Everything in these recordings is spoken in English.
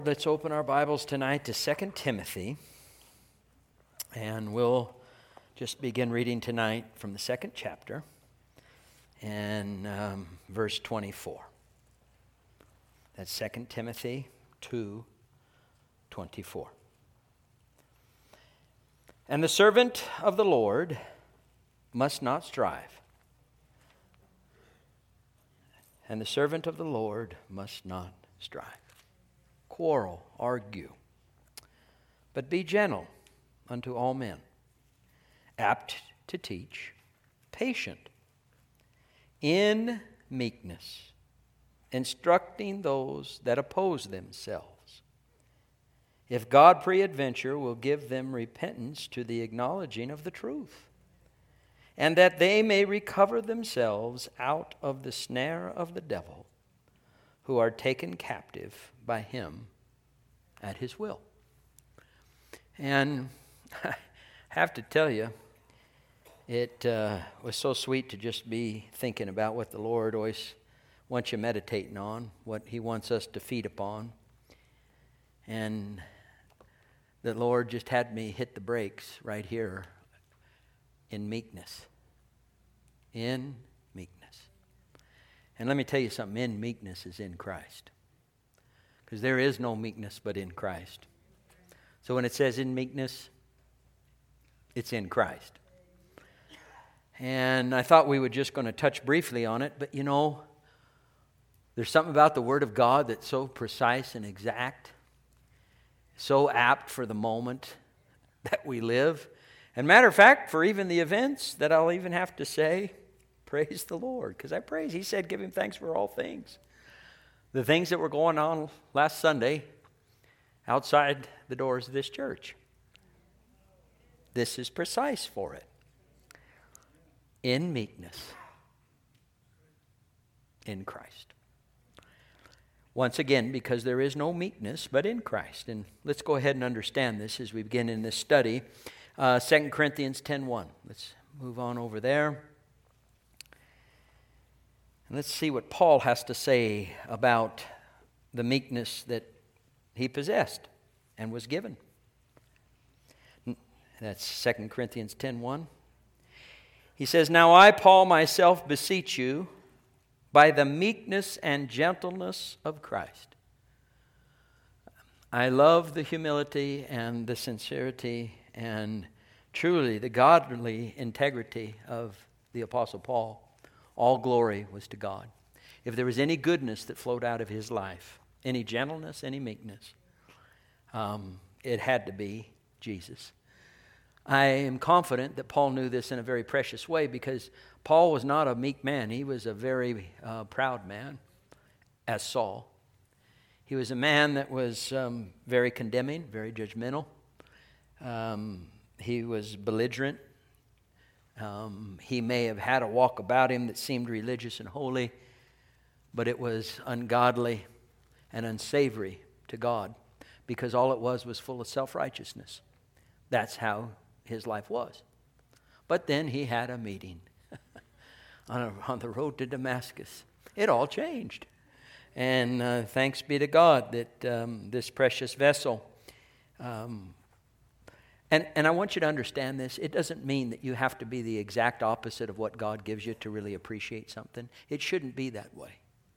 Let's open our Bibles tonight to 2 Timothy, and we'll just begin reading tonight from the second chapter and verse 24. That's 2 Timothy 2:24. And the servant of the Lord must not strive. And the servant of the Lord must not strive. Quarrel, argue, but be gentle unto all men, apt to teach, patient, in meekness, instructing those that oppose themselves, if God peradventure will give them repentance to the acknowledging of the truth, and that they may recover themselves out of the snare of the devil, who are taken captive by him at his will. And I have to tell you, it was so sweet to just be thinking about what the Lord always wants you meditating on, what he wants us to feed upon. And the Lord just had me hit the brakes right here in meekness. In meekness. And let me tell you something, in meekness is in Christ. Because there is no meekness but in Christ. So when it says in meekness, it's in Christ. And I thought we were just going to touch briefly on it, but you know, there's something about the Word of God that's so precise and exact, so apt for the moment that we live. And matter of fact, for even the events that I'll even have to say, praise the Lord, because I praise. He said, give him thanks for all things. The things that were going on last Sunday outside the doors of this church. This is precise for it. In meekness. In Christ. Once again, because there is no meekness but in Christ. And let's go ahead and understand this as we begin in this study. 2 Corinthians 10:1. Let's move on over there. And let's see what Paul has to say about the meekness that he possessed and was given. That's 2 Corinthians 10:1. He says, Now I, Paul, myself beseech you by the meekness and gentleness of Christ. I love the humility and the sincerity and truly the godly integrity of the Apostle Paul. All glory was to God. If there was any goodness that flowed out of his life, any gentleness, any meekness, it had to be Jesus. I am confident that Paul knew this in a very precious way because Paul was not a meek man. He was a very proud man, as Saul. He was a man that was very condemning, very judgmental. He was belligerent. He may have had a walk about him that seemed religious and holy, but it was ungodly and unsavory to God because all it was full of self-righteousness. That's how his life was. But then he had a meeting on the road to Damascus. It all changed. And thanks be to God that this precious vessel And I want you to understand this. It doesn't mean that you have to be the exact opposite of what God gives you to really appreciate something. It shouldn't be that way.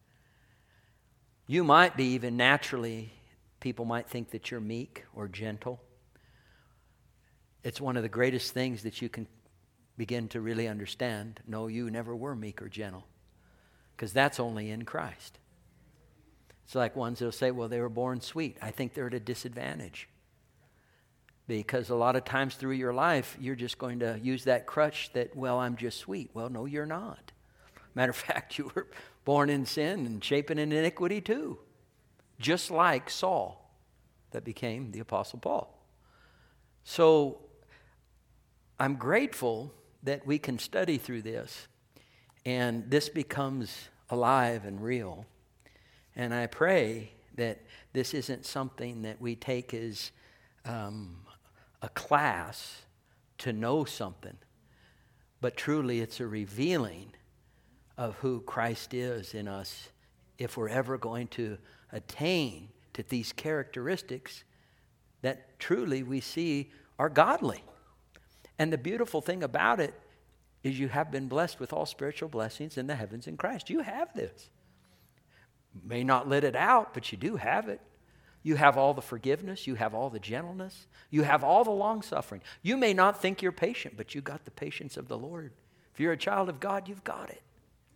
You might be even naturally, people might think that you're meek or gentle. It's one of the greatest things that you can begin to really understand. No, you never were meek or gentle, because that's only in Christ. It's like ones that will say, well, they were born sweet. I think they're at a disadvantage. Because a lot of times through your life, you're just going to use that crutch that, well, I'm just sweet. Well, no, you're not. Matter of fact, you were born in sin and shapen in iniquity too. Just like Saul that became the Apostle Paul. So I'm grateful that we can study through this and this becomes alive and real. And I pray that this isn't something that we take as a class to know something, but truly it's a revealing of who Christ is in us if we're ever going to attain to these characteristics that truly we see are godly. And the beautiful thing about it is you have been blessed with all spiritual blessings in the heavens in Christ. You have this. May not let it out, but you do have it. You have all the forgiveness. You have all the gentleness. You have all the long-suffering. You may not think you're patient, but you got the patience of the Lord. If you're a child of God, you've got it.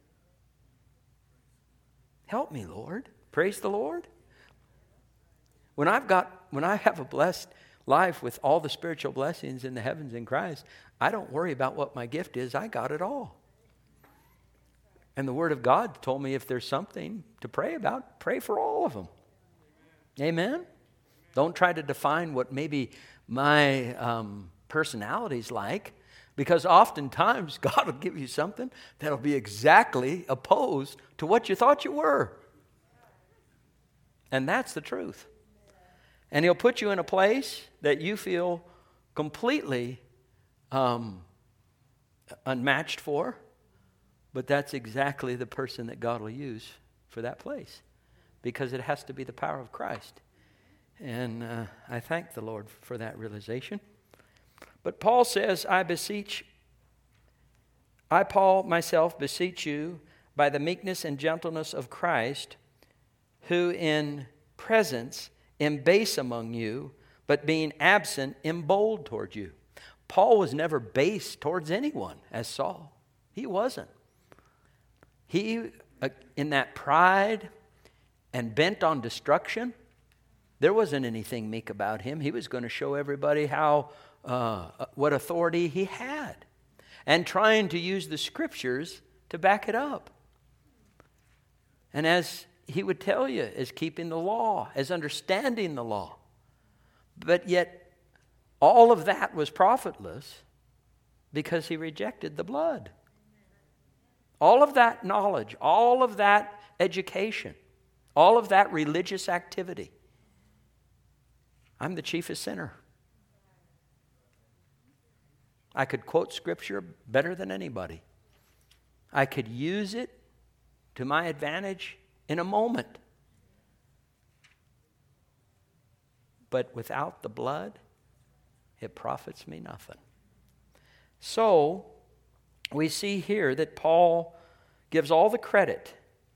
Help me, Lord. Praise the Lord. When I have a blessed life with all the spiritual blessings in the heavens in Christ, I don't worry about what my gift is. I got it all. And the Word of God told me if there's something to pray about, pray for all of them. Amen? Don't try to define what maybe my personality's like, because oftentimes God will give you something that'll be exactly opposed to what you thought you were. And that's the truth. And He'll put you in a place that you feel completely unmatched for, but that's exactly the person that God will use for that place, because it has to be the power of Christ. And I thank the Lord for that realization. But Paul says, I, Paul, myself, beseech you by the meekness and gentleness of Christ, who in presence am base among you, but being absent am bold toward you. Paul was never base towards anyone as Saul. He wasn't. He, in that pride and bent on destruction, there wasn't anything meek about him. He was going to show everybody what authority he had, and trying to use the Scriptures to back it up. And as he would tell you, as keeping the law, as understanding the law. But yet, all of that was profitless because he rejected the blood. All of that knowledge, all of that education, all of that religious activity. I'm the chiefest sinner. I could quote Scripture better than anybody. I could use it to my advantage in a moment. But without the blood, it profits me nothing. So, we see here that Paul gives all the credit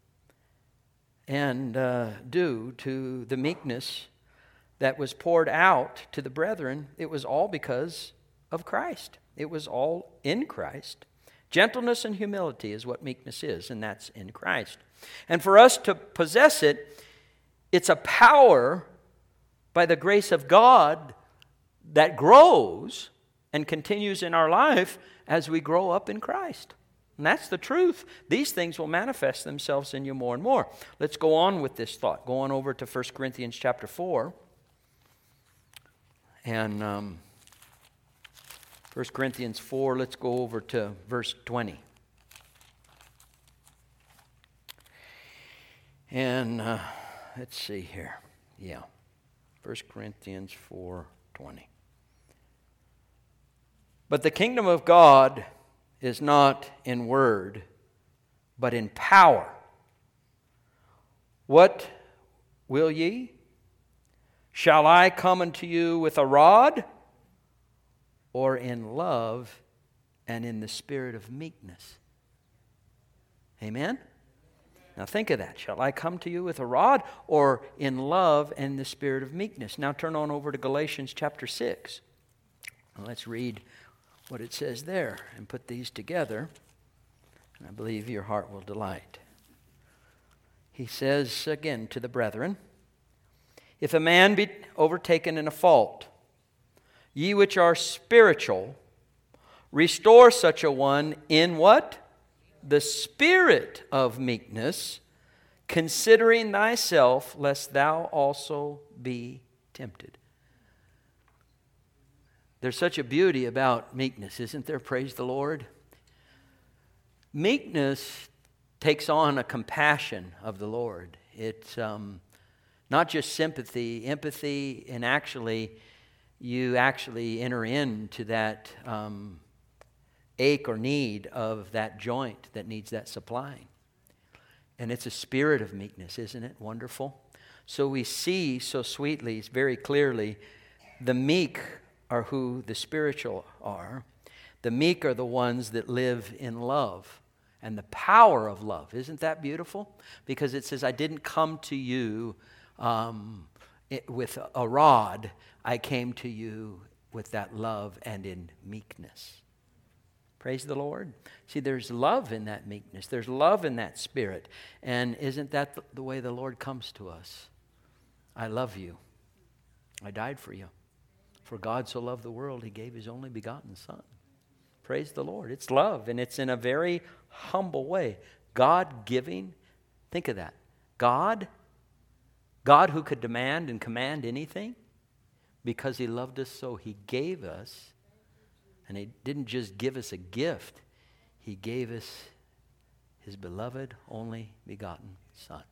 and due to the meekness that was poured out to the brethren. It was all because of Christ. It was all in Christ. Gentleness and humility is what meekness is, and that's in Christ. And for us to possess it, it's a power by the grace of God that grows and continues in our life as we grow up in Christ. And that's the truth. These things will manifest themselves in you more and more. Let's go on with this thought. Go on over to 1 Corinthians chapter 4. And 1 Corinthians 4, let's go over to verse 20. And let's see here. Yeah. 1 Corinthians 4:20. But the kingdom of God is not in word, but in power. What will ye? Shall I come unto you with a rod, or in love and in the spirit of meekness? Amen? Now think of that. Shall I come to you with a rod, or in love and the spirit of meekness? Now turn on over to Galatians chapter 6. Let's read what it says there and put these together. And I believe your heart will delight. He says again to the brethren, if a man be overtaken in a fault, ye which are spiritual, restore such a one in what? The spirit of meekness, considering thyself, lest thou also be tempted. There's such a beauty about meekness, isn't there? Praise the Lord. Meekness takes on a compassion of the Lord. It's not just sympathy, empathy, and you actually enter into that ache or need of that joint that needs that supplying. And it's a spirit of meekness, isn't it? Wonderful. So we see so sweetly, very clearly, the meek are who the spiritual are. The meek are the ones that live in love and the power of love. Isn't that beautiful? Because it says, I didn't come to you with a rod. I came to you with that love and in meekness. Praise the Lord. See, there's love in that meekness. There's love in that spirit. And isn't that the way the Lord comes to us? I love you. I died for you. For God so loved the world, He gave His only begotten Son. Praise the Lord. It's love, and it's in a very humble way. God giving. Think of that. God who could demand and command anything, because He loved us so He gave us. And He didn't just give us a gift. He gave us His beloved, only begotten Son.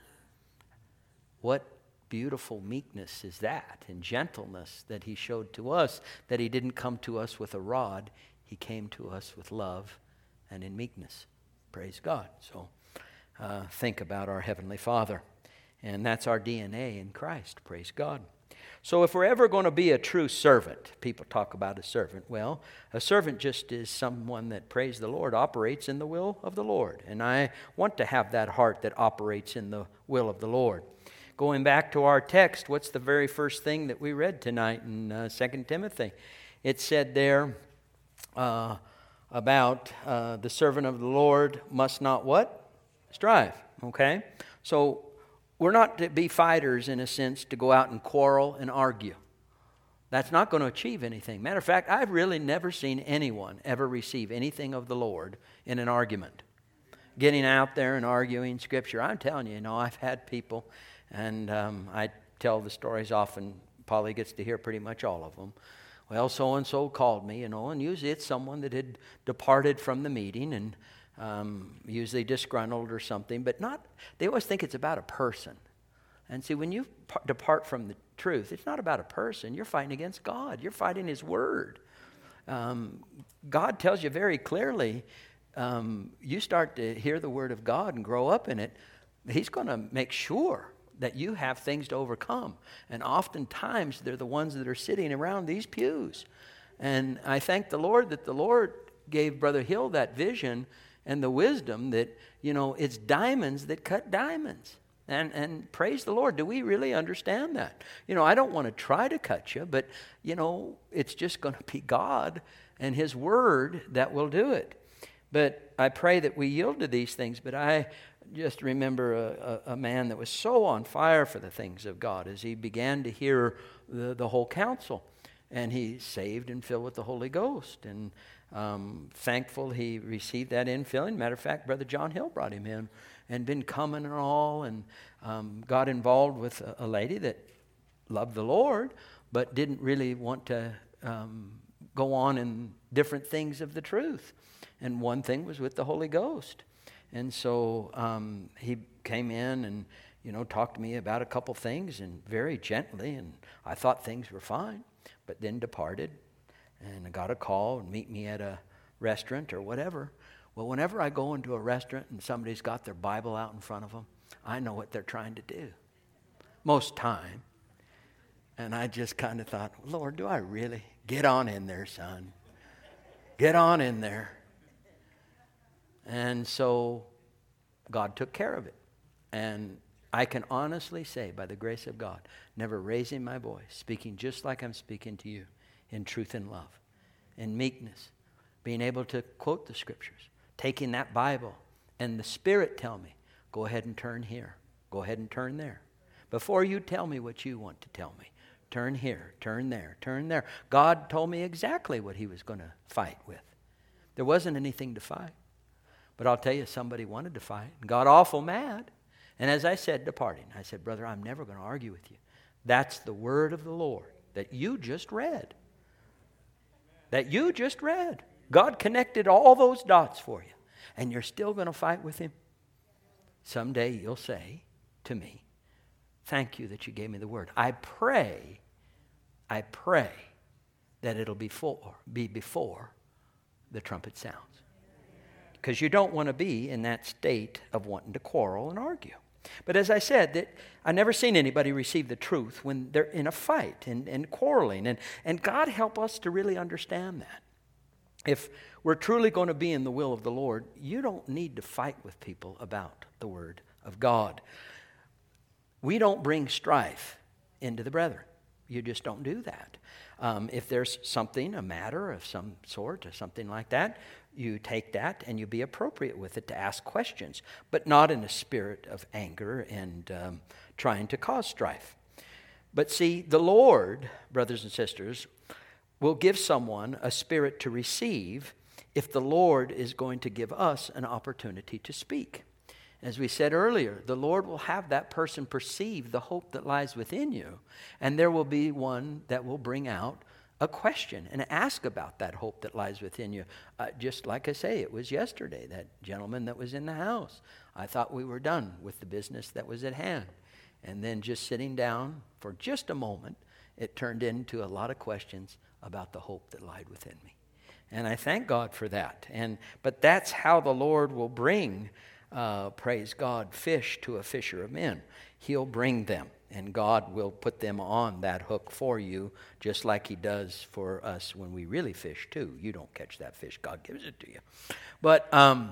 What beautiful meekness is that, and gentleness that He showed to us, that He didn't come to us with a rod. He came to us with love and in meekness. Praise God. So think about our Heavenly Father. And that's our DNA in Christ. Praise God. So if we're ever going to be a true servant, people talk about a servant. Well, a servant just is someone that, praise the Lord, operates in the will of the Lord. And I want to have that heart that operates in the will of the Lord. Going back to our text, what's the very first thing that we read tonight in 2 Timothy? It said there about the servant of the Lord must not what? Strive. Okay? So we're not to be fighters, in a sense, to go out and quarrel and argue. That's not going to achieve anything. Matter of fact, I've really never seen anyone ever receive anything of the Lord in an argument. Getting out there and arguing Scripture. I'm telling you, I've had people, and I tell the stories often. Polly gets to hear pretty much all of them. Well, so-and-so called me, and usually it's someone that had departed from the meeting and usually disgruntled or something, but they always think it's about a person. And see, when you depart from the truth, it's not about a person. You're fighting against God. You're fighting His Word. God tells you very clearly, you start to hear the Word of God and grow up in it, He's going to make sure that you have things to overcome. And oftentimes, they're the ones that are sitting around these pews. And I thank the Lord that the Lord gave Brother Hill that vision and the wisdom that, it's diamonds that cut diamonds. And praise the Lord, do we really understand that? I don't want to try to cut you, but, it's just going to be God and His Word that will do it. But I pray that we yield to these things. But I just remember a man that was so on fire for the things of God as he began to hear the whole counsel. And he's saved and filled with the Holy Ghost. And thankful he received that infilling. Matter of fact, Brother John Hill brought him in and been coming and all, and got involved with a lady that loved the Lord but didn't really want to go on in different things of the truth. And one thing was with the Holy Ghost. And so he came in and talked to me about a couple things, and very gently, and I thought things were fine, but then departed. And I got a call and meet me at a restaurant or whatever. Well, whenever I go into a restaurant and somebody's got their Bible out in front of them, I know what they're trying to do. Most time. And I just kind of thought, Lord, do I really? Get on in there, son. Get on in there. And so God took care of it. And I can honestly say, by the grace of God, never raising my voice, speaking just like I'm speaking to you, in truth and love, in meekness, being able to quote the Scriptures, taking that Bible, and the Spirit tell me, go ahead and turn here, go ahead and turn there. Before you tell me what you want to tell me, turn here, turn there, turn there. God told me exactly what He was going to fight with. There wasn't anything to fight. But I'll tell you, somebody wanted to fight and got awful mad. And as I said, departing, I said, brother, I'm never going to argue with you. That's the word of the Lord that you just read. That you just read. God connected all those dots for you. And you're still going to fight with Him? Someday you'll say to me, thank you that you gave me the word. I pray that it'll be before the trumpet sounds. Because you don't want to be in that state of wanting to quarrel and argue. But as I said, that I've never seen anybody receive the truth when they're in a fight and quarreling. And God help us to really understand that. If we're truly going to be in the will of the Lord, you don't need to fight with people about the Word of God. We don't bring strife into the brethren. You just don't do that. If there's something, a matter of some sort or something like that, you take that and you be appropriate with it to ask questions, but not in a spirit of anger and trying to cause strife. But see, the Lord, brothers and sisters, will give someone a spirit to receive if the Lord is going to give us an opportunity to speak. As we said earlier, the Lord will have that person perceive the hope that lies within you, and there will be one that will bring out a question and ask about that hope that lies within you. Just like I say, it was yesterday, that gentleman that was in the house. I thought we were done with the business that was at hand. And then just sitting down for just a moment, it turned into a lot of questions about the hope that lied within me. And I thank God for that. But that's how the Lord will bring, praise God, fish to a fisher of men. He'll bring them, and God will put them on that hook for you, just like He does for us when we really fish too. You don't catch that fish, God gives it to you. But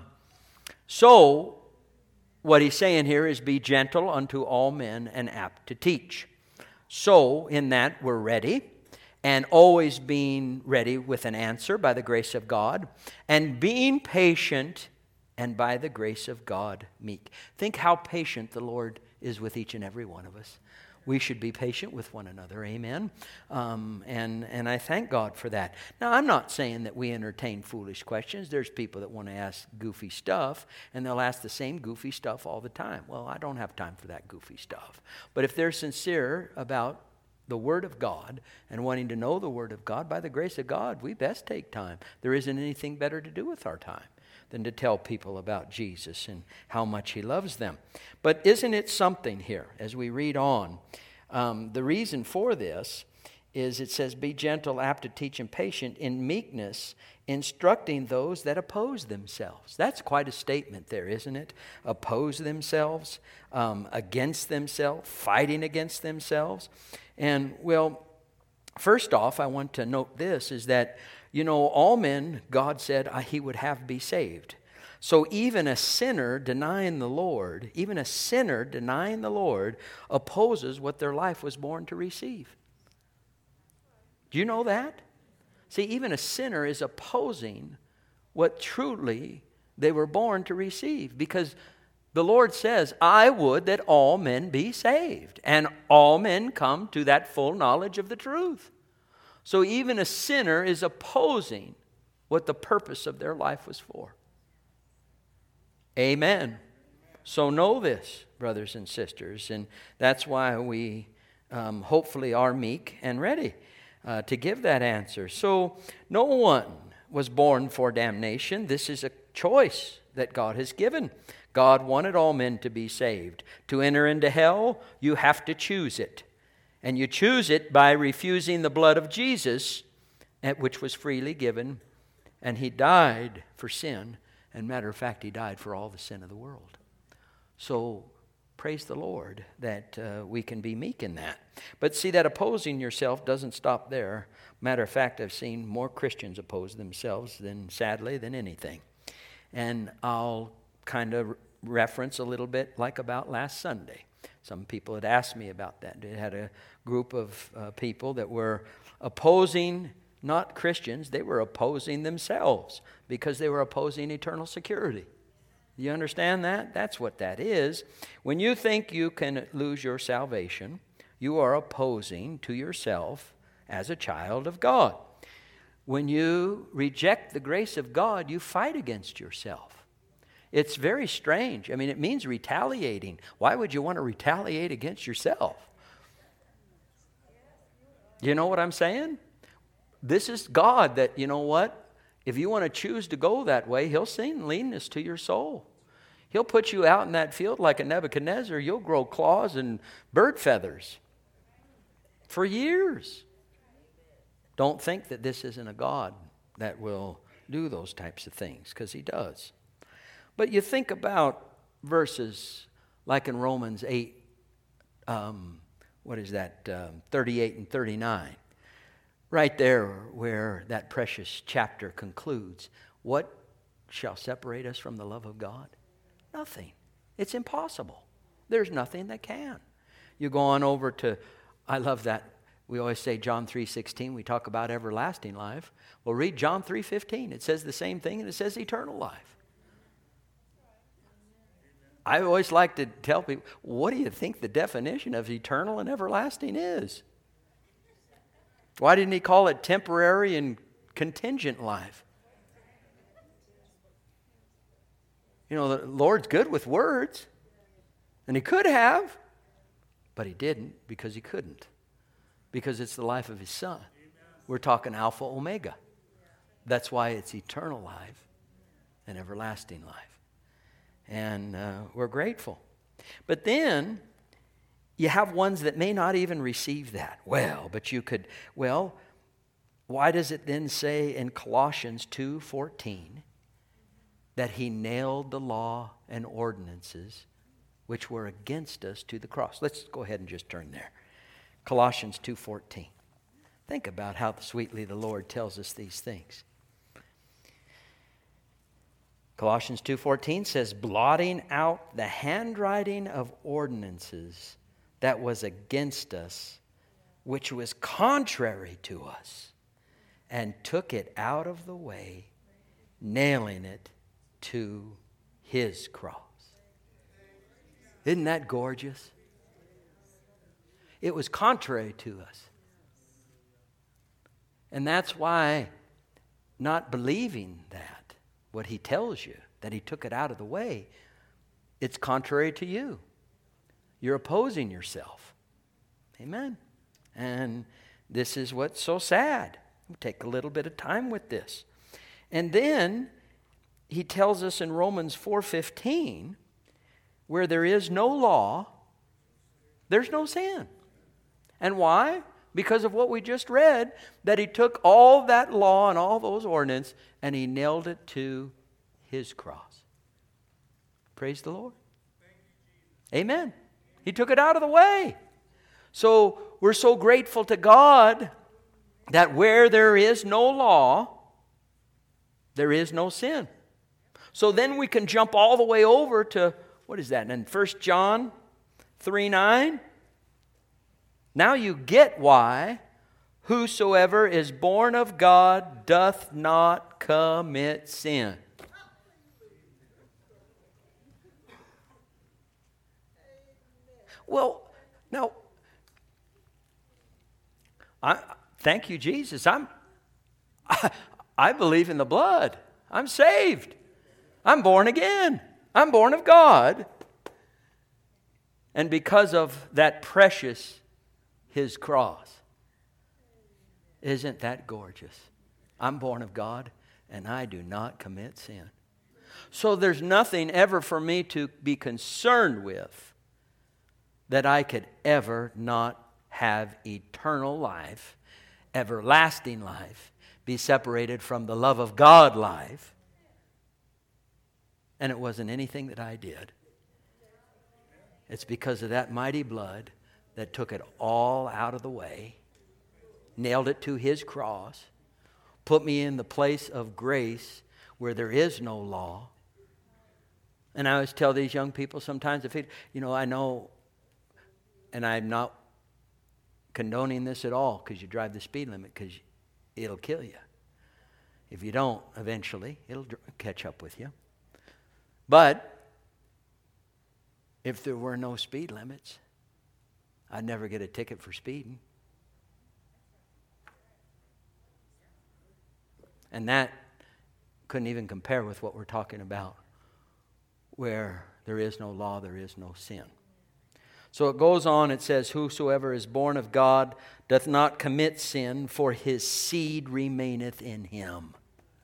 so what He's saying here is, be gentle unto all men and apt to teach. So in that we're ready, and always being ready with an answer by the grace of God, and being patient, and by the grace of God meek. Think how patient the Lord is with each and every one of us. We should be patient with one another, amen? And I thank God for that. Now, I'm not saying that we entertain foolish questions. There's people that want to ask goofy stuff, and they'll ask the same goofy stuff all the time. Well, I don't have time for that goofy stuff. But if they're sincere about the Word of God and wanting to know the Word of God, by the grace of God, we best take time. There isn't anything better to do with our time than to tell people about Jesus and how much He loves them. But isn't it something here as we read on? The reason for this is it says, be gentle, apt to teach, and patient in meekness, instructing those that oppose themselves. That's quite a statement there, isn't it? Oppose themselves, against themselves, fighting against themselves. And, well, first off, I want to note this, is that, you know, all men, God said He would have be saved. So even a sinner denying the Lord, opposes what their life was born to receive. Do you know that? See, even a sinner is opposing what truly they were born to receive, because the Lord says, I would that all men be saved, and all men come to that full knowledge of the truth. So even a sinner is opposing what the purpose of their life was for. Amen. So know this, brothers and sisters, and that's why we hopefully are meek and ready to give that answer. So no one was born for damnation. This is a choice that God has given. God wanted all men to be saved. To enter into hell, you have to choose it. And you choose it by refusing the blood of Jesus, which was freely given. And He died for sin. And matter of fact, He died for all the sin of the world. So praise the Lord that we can be meek in that. But see, that opposing yourself doesn't stop there. Matter of fact, I've seen more Christians oppose themselves sadly than anything. And I'll kind of reference a little bit like about last Sunday. Some people had asked me about that. They had a group of people that were opposing, not Christians, they were opposing themselves because they were opposing eternal security. You understand that? That's what that is. When you think you can lose your salvation, you are opposing to yourself as a child of God. When you reject the grace of God, you fight against yourself. It's very strange. I mean, it means retaliating. Why would you want to retaliate against yourself? You know what I'm saying? This is God that, you know what? If you want to choose to go that way, He'll send leanness to your soul. He'll put you out in that field like a Nebuchadnezzar. You'll grow claws and bird feathers for years. Don't think that this isn't a God that will do those types of things, because He does. But you think about verses Like in Romans 8, 38 and 39. Right there where that precious chapter concludes. What shall separate us from the love of God? Nothing. It's impossible. There's nothing that can. You go on over to, I love that. We always say John 3:16. We talk about everlasting life. Well, read John 3:15. It says the same thing, and it says eternal life. I always like to tell people, what do you think the definition of eternal and everlasting is? Why didn't he call it temporary and contingent life? You know, the Lord's good with words, and he could have, but he didn't because he couldn't. Because it's the life of his Son. We're talking Alpha, Omega. That's why it's eternal life and everlasting life. And we're grateful. But then you have ones that may not even receive that. Well, but you could, well, why does it then say in Colossians 2:14 that he nailed the law and ordinances which were against us to the cross? Let's go ahead and just turn there. Colossians 2:14. Think about how sweetly the Lord tells us these things. Colossians 2:14 says, blotting out the handwriting of ordinances that was against us, which was contrary to us, and took it out of the way, nailing it to his cross. Isn't that gorgeous? It was contrary to us. And that's why not believing that, what he tells you, that he took it out of the way, it's contrary to you. You're opposing yourself. Amen. And this is what's so sad. We'll take a little bit of time with this. And then he tells us in Romans 4:15, where there is no law, there's no sin. And why? Because of what we just read, that he took all that law and all those ordinances and he nailed it to his cross. Praise the Lord. Amen. He took it out of the way. So we're so grateful to God that where there is no law, there is no sin. So then we can jump all the way over to, what is that? And 1 John 3:9. Now you get why whosoever is born of God doth not commit sin. Well, now, thank you, Jesus. I believe in the blood. I'm saved. I'm born again. I'm born of God. And because of that precious his cross. Isn't that gorgeous? I'm born of God and I do not commit sin. So there's nothing ever for me to be concerned with that I could ever not have eternal life, everlasting life, be separated from the love of God life. And it wasn't anything that I did. It's because of that mighty blood that took it all out of the way, nailed it to his cross, put me in the place of grace where there is no law. And I always tell these young people sometimes, I know, and I'm not condoning this at all because you drive the speed limit because it'll kill you. If you don't, eventually, it'll catch up with you. But if there were no speed limits, I'd never get a ticket for speeding. And that couldn't even compare with what we're talking about, where there is no law, there is no sin. So it goes on, it says, whosoever is born of God doth not commit sin, for his seed remaineth in him.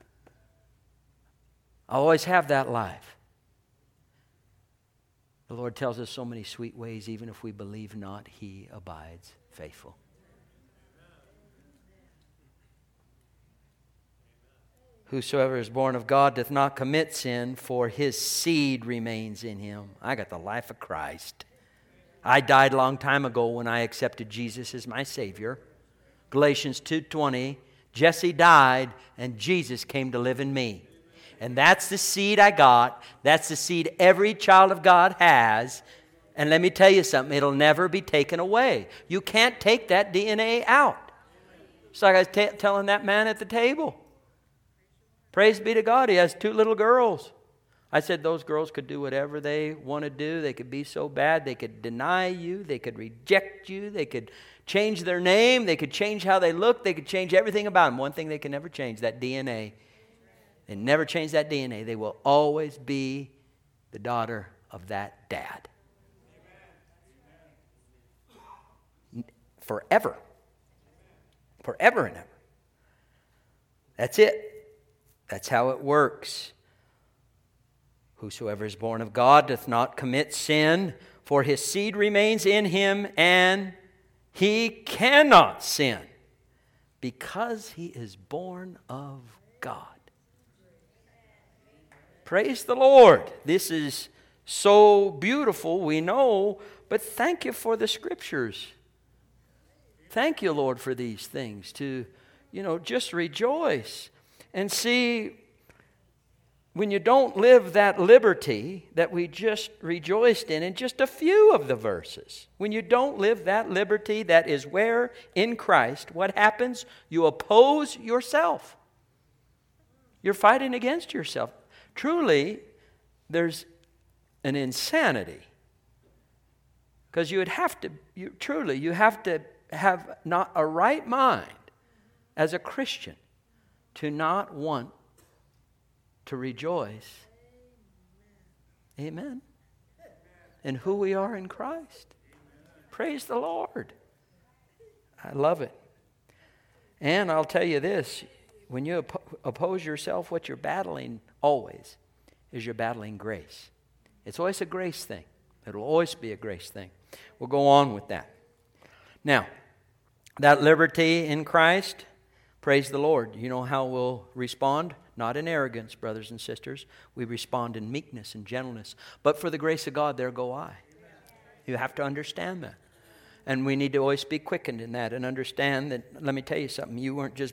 I always have that life. The Lord tells us so many sweet ways, even if we believe not, he abides faithful. Whosoever is born of God doth not commit sin, for his seed remains in him. I got the life of Christ. I died a long time ago when I accepted Jesus as my Savior. Galatians 2:20, Jesse died and Jesus came to live in me. And that's the seed I got. That's the seed every child of God has. And let me tell you something, it'll never be taken away. You can't take that DNA out. It's like I was telling that man at the table. Praise be to God, he has 2 little girls. I said those girls could do whatever they want to do. They could be so bad. They could deny you. They could reject you. They could change their name. They could change how they look. They could change everything about them. One thing they can never change, that DNA. They never change that DNA. They will always be the daughter of that dad. Forever. Forever and ever. That's it. That's how it works. Whosoever is born of God doth not commit sin, for his seed remains in him, and he cannot sin, because he is born of God. Praise the Lord. This is so beautiful, we know, but thank you for the Scriptures. Thank you, Lord, for these things, to, just rejoice and see. When you don't live that liberty that we just rejoiced in just a few of the verses, when you don't live that liberty that is where in Christ, what happens? You oppose yourself. You're fighting against yourself. Truly, there's an insanity. Because you have to have not a right mind as a Christian to not want to rejoice, amen, in who we are in Christ. Praise the Lord. I love it. And I'll tell you this, when you oppose yourself, what you're battling always is you're battling grace. It's always a grace thing. It'll always be a grace thing. We'll go on with that. Now, that liberty in Christ, praise the Lord. You know how we'll respond? Not in arrogance, brothers and sisters. We respond in meekness and gentleness. But for the grace of God, there go I. You have to understand that. And we need to always be quickened in that and understand that, let me tell you something, you weren't just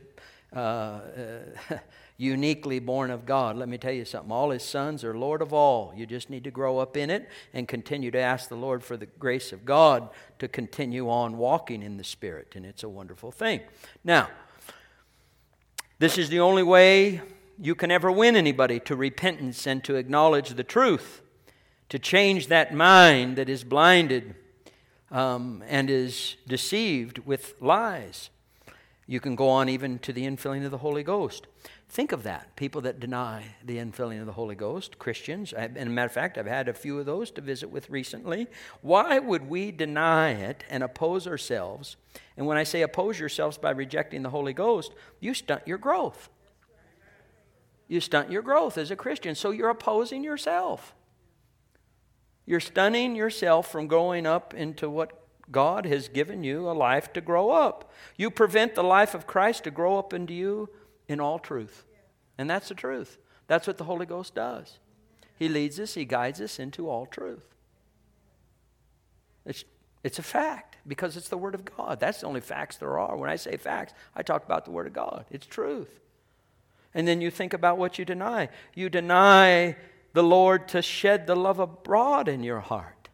uniquely born of God. Let me tell you something, all His sons are Lord of all. You just need to grow up in it and continue to ask the Lord for the grace of God to continue on walking in the Spirit. And it's a wonderful thing. Now, this is the only way you can ever win anybody to repentance and to acknowledge the truth, to change that mind that is blinded and is deceived with lies. You can go on even to the infilling of the Holy Ghost. Think of that. People that deny the infilling of the Holy Ghost, Christians. And as a matter of fact, I've had a few of those to visit with recently. Why would we deny it and oppose ourselves? And when I say oppose yourselves by rejecting the Holy Ghost, you stunt your growth. You stunt your growth as a Christian, so you're opposing yourself. You're stunning yourself from growing up into what God has given you, a life to grow up. You prevent the life of Christ to grow up into you in all truth. And that's the truth. That's what the Holy Ghost does. He leads us, He guides us into all truth. It's a fact because it's the Word of God. That's the only facts there are. When I say facts, I talk about the Word of God. It's truth. And then you think about what you deny. You deny the Lord to shed the love abroad in your heart.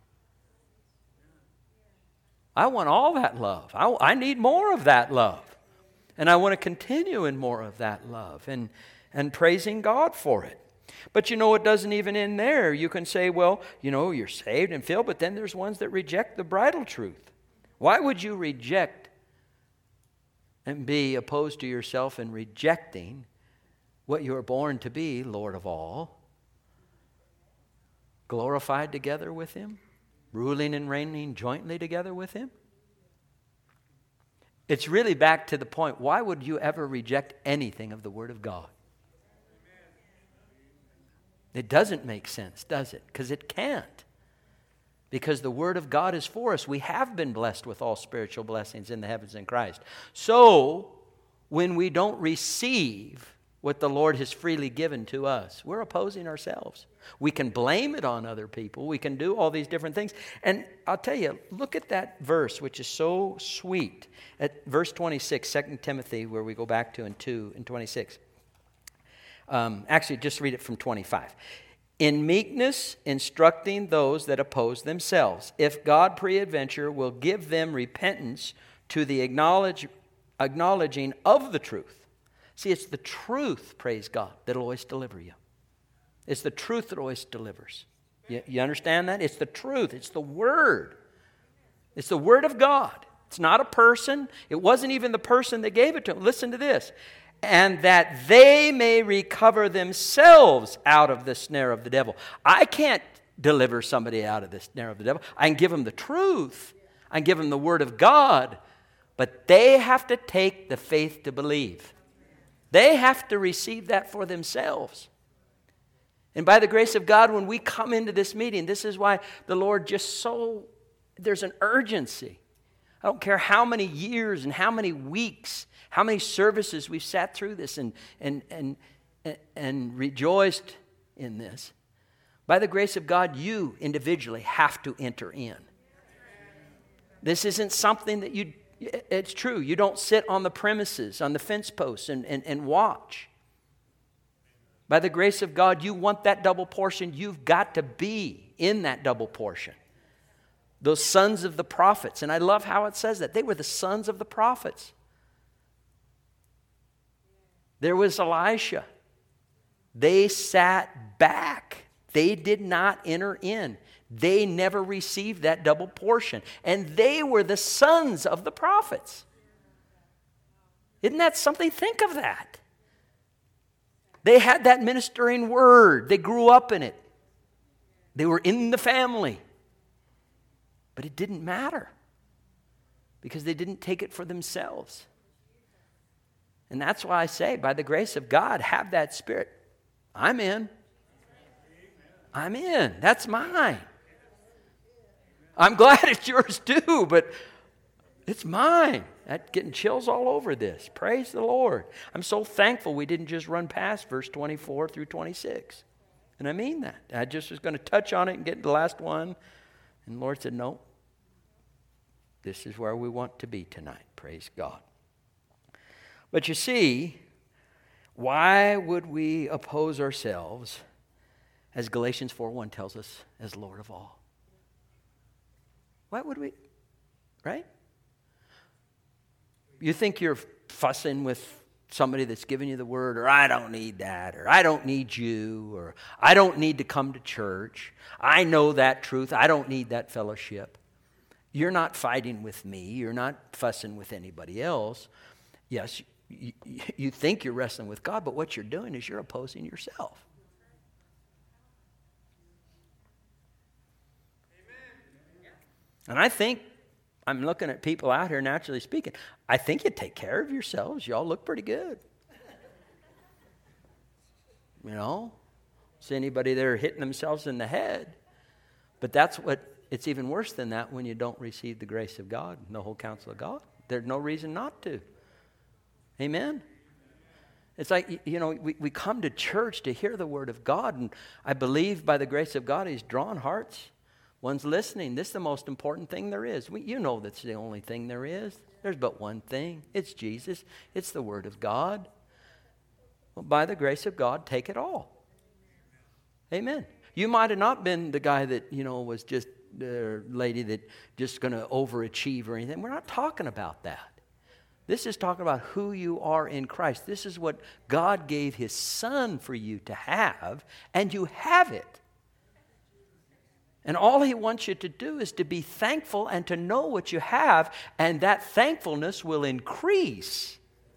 I want all that love. I need more of that love. And I want to continue in more of that love and praising God for it. But it doesn't even end there. You can say, well, you're saved and filled, but then there's ones that reject the bridal truth. Why would you reject and be opposed to yourself in rejecting what you were born to be, Lord of all, glorified together with Him, ruling and reigning jointly together with Him? It's really back to the point, why would you ever reject anything of the Word of God? It doesn't make sense, does it? Because it can't. Because the Word of God is for us. We have been blessed with all spiritual blessings in the heavens in Christ. So, when we don't receive what the Lord has freely given to us. We're opposing ourselves. We can blame it on other people. We can do all these different things. And I'll tell you, look at that verse, which is so sweet. At verse 26, 2 Timothy, where we go back to in 2 and 26. Actually, just read it from 25. In meekness, instructing those that oppose themselves, if God peradventure will give them repentance to the acknowledging of the truth. See, it's the truth, praise God, that will always deliver you. It's the truth that always delivers. You understand that? It's the truth. It's the Word. It's the Word of God. It's not a person. It wasn't even the person that gave it to him. Listen to this. And that they may recover themselves out of the snare of the devil. I can't deliver somebody out of the snare of the devil. I can give them the truth. I can give them the Word of God. But they have to take the faith to believe. They have to receive that for themselves. And by the grace of God, when we come into this meeting, this is why the Lord there's an urgency. I don't care how many years and how many weeks, how many services we've sat through this and rejoiced in this. By the grace of God, you individually have to enter in. This isn't something that it's true. You don't sit on the premises, on the fence posts and watch. By the grace of God, you want that double portion. You've got to be in that double portion. Those sons of the prophets. And I love how it says that. They were the sons of the prophets. There was Elisha. They sat back. They did not enter in. They never received that double portion. And they were the sons of the prophets. Isn't that something? Think of that. They had that ministering word. They grew up in it. They were in the family. But it didn't matter because they didn't take it for themselves. And that's why I say, by the grace of God, have that spirit. I'm in. I'm in. That's mine. I'm glad it's yours too, but it's mine. That's getting chills all over this. Praise the Lord. I'm so thankful we didn't just run past verse 24 through 26. And I mean that. I just was going to touch on it and get to the last one. And the Lord said, no, this is where we want to be tonight. Praise God. But you see, why would we oppose ourselves, as Galatians 4:1 tells us, as Lord of all? Why would we? Right? You think you're fussing with somebody that's giving you the word, or I don't need that, or I don't need you, or I don't need to come to church. I know that truth. I don't need that fellowship. You're not fighting with me. You're not fussing with anybody else. Yes, you think you're wrestling with God, but what you're doing is you're opposing yourself. And I think, I'm looking at people out here naturally speaking, I think you take care of yourselves. Y'all look pretty good. You know? See anybody there hitting themselves in the head? But it's even worse than that when you don't receive the grace of God and the whole counsel of God. There's no reason not to. Amen? It's like, we come to church to hear the word of God, and I believe by the grace of God, He's drawn hearts. One's listening. This is the most important thing there is. You know that's the only thing there is. There's but one thing. It's Jesus. It's the Word of God. Well, by the grace of God, take it all. Amen. You might have not been the guy that, was just the lady that just going to overachieve or anything. We're not talking about that. This is talking about who you are in Christ. This is what God gave His Son for you to have, and you have it. And all He wants you to do is to be thankful and to know what you have, and that thankfulness will increase.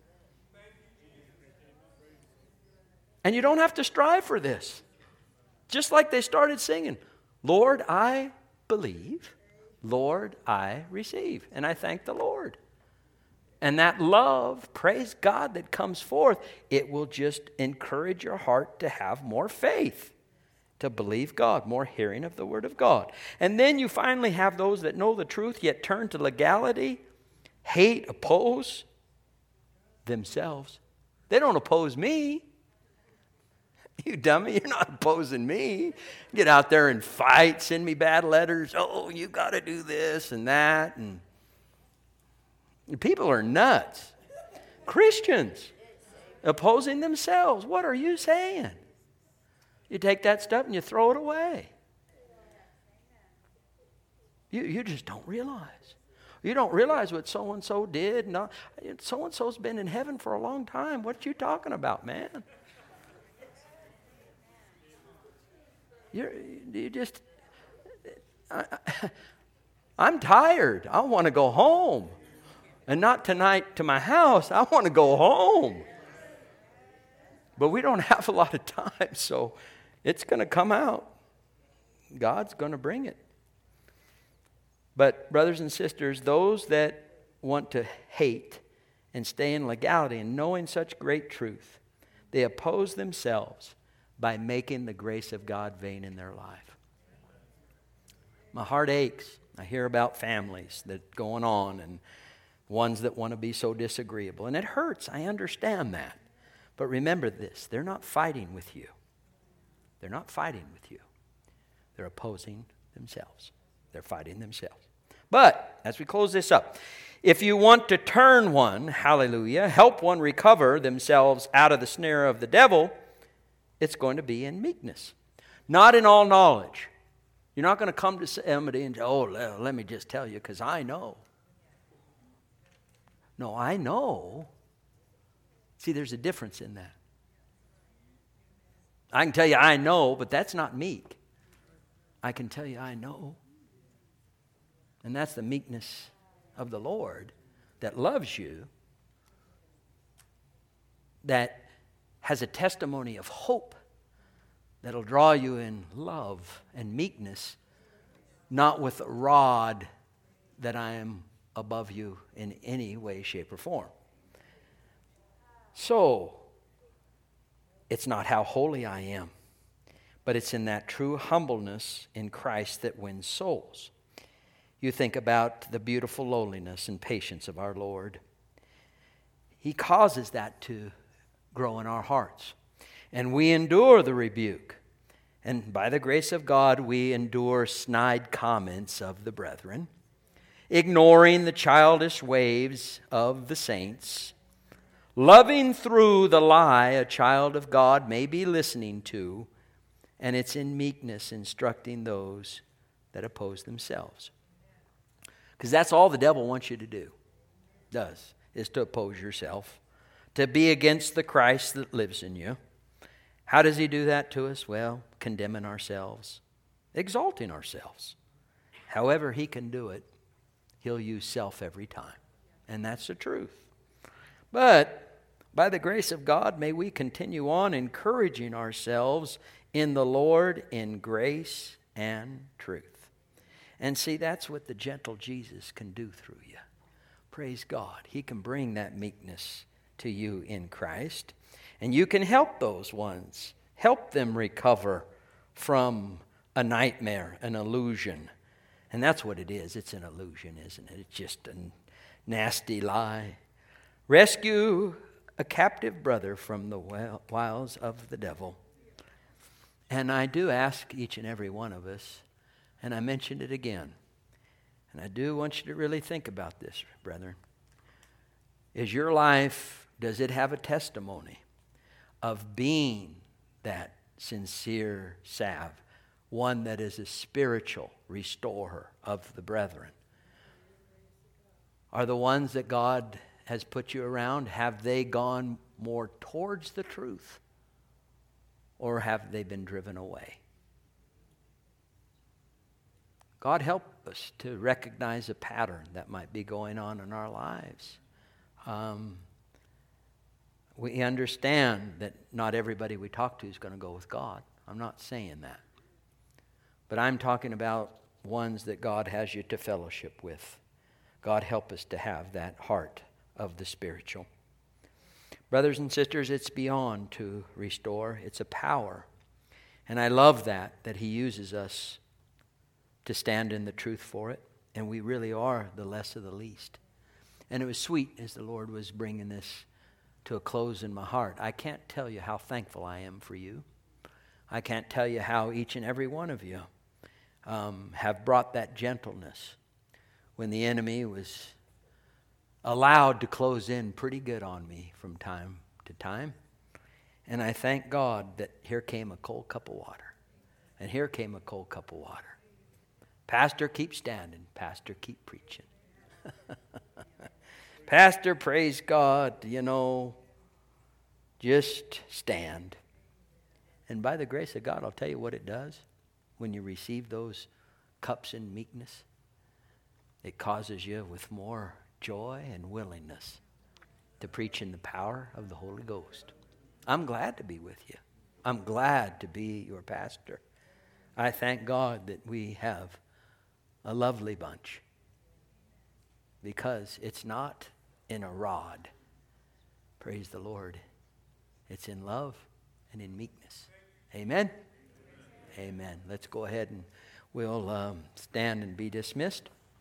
And you don't have to strive for this. Just like they started singing, Lord, I believe, Lord, I receive. And I thank the Lord. And that love, praise God, that comes forth, it will just encourage your heart to have more faith, to believe God, more hearing of the Word of God. And then you finally have those that know the truth, yet turn to legality, hate, oppose themselves. They don't oppose me. You dummy, you're not opposing me. Get out there and fight, send me bad letters. Oh, you got to do this and that. And people are nuts. Christians opposing themselves. What are you saying? You take that stuff and you throw it away. You just don't realize. You don't realize what so-and-so did. No, so-and-so's been in heaven for a long time. What you talking about, man? I'm tired. I want to go home. And not tonight to my house. I want to go home. But we don't have a lot of time, so it's going to come out. God's going to bring it. But brothers and sisters, those that want to hate and stay in legality and knowing such great truth, they oppose themselves by making the grace of God vain in their life. My heart aches. I hear about families that going on and ones that want to be so disagreeable. And it hurts. I understand that. But remember this. They're not fighting with you. They're not fighting with you. They're opposing themselves. They're fighting themselves. But, as we close this up, if you want to turn one, hallelujah, help one recover themselves out of the snare of the devil, it's going to be in meekness. Not in all knowledge. You're not going to come to somebody and say, oh, let me just tell you because I know. No, I know. See, there's a difference in that. I can tell you I know, but that's not meek. I can tell you I know. And that's the meekness of the Lord that loves you, that has a testimony of hope that'll draw you in love and meekness, not with a rod that I am above you in any way, shape, or form. So, it's not how holy I am, but it's in that true humbleness in Christ that wins souls. You think about the beautiful lowliness and patience of our Lord. He causes that to grow in our hearts. And we endure the rebuke. And by the grace of God, we endure snide comments of the brethren, ignoring the childish waves of the saints, loving through the lie a child of God may be listening to, and it's in meekness instructing those that oppose themselves. Because that's all the devil wants you to do, is to oppose yourself, to be against the Christ that lives in you. How does he do that to us? Well, condemning ourselves, exalting ourselves. However he can do it, he'll use self every time. And that's the truth. But by the grace of God, may we continue on encouraging ourselves in the Lord in grace and truth. And see, that's what the gentle Jesus can do through you. Praise God. He can bring that meekness to you in Christ. And you can help those ones. Help them recover from a nightmare, an illusion. And that's what it is. It's an illusion, isn't it? It's just a nasty lie. Rescue a captive brother from the wiles of the devil. And I do ask each and every one of us, and I mentioned it again, and I do want you to really think about this, brethren. Is your life, does it have a testimony of being that sincere salve, one that is a spiritual restorer of the brethren? Are the ones that God has put you around, have they gone more towards the truth, or have they been driven away? God help us to recognize a pattern that might be going on in our lives. We understand that not everybody we talk to is going to go with God. I'm not saying that. But I'm talking about ones that God has you to fellowship with. God help us to have that heart of the spiritual. Brothers and sisters, it's beyond to restore. It's a power. And I love that he uses us to stand in the truth for it. And we really are the less of the least. And it was sweet as the Lord was bringing this to a close in my heart. I can't tell you how thankful I am for you. I can't tell you how each and every one of you have brought that gentleness when the enemy was allowed to close in pretty good on me from time to time. And I thank God that here came a cold cup of water. And here came a cold cup of water. Pastor, keep standing. Pastor, keep preaching. Pastor, praise God, just stand. And by the grace of God, I'll tell you what it does when you receive those cups in meekness. It causes you with more joy and willingness to preach in the power of the Holy Ghost. I'm glad to be with you. I'm glad to be your pastor. I thank God that we have a lovely bunch, because it's not in a rod. Praise the Lord. It's in love and in meekness. Amen? Amen. Let's go ahead and we'll stand and be dismissed.